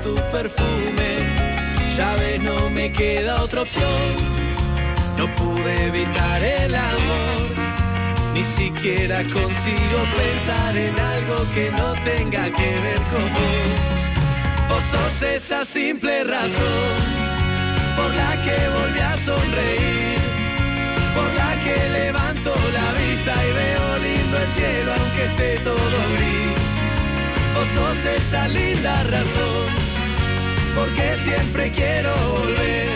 tu perfume. Ya ves, no me queda otra opción. No pude evitar el amor. Ni siquiera consigo pensar en algo que no tenga que ver con vos. Vos sos esa simple razón por la que volví a sonreír, por la que levanto la vista y veo lindo el cielo aunque esté todo gris. Vos sos esa linda razón porque siempre quiero volver.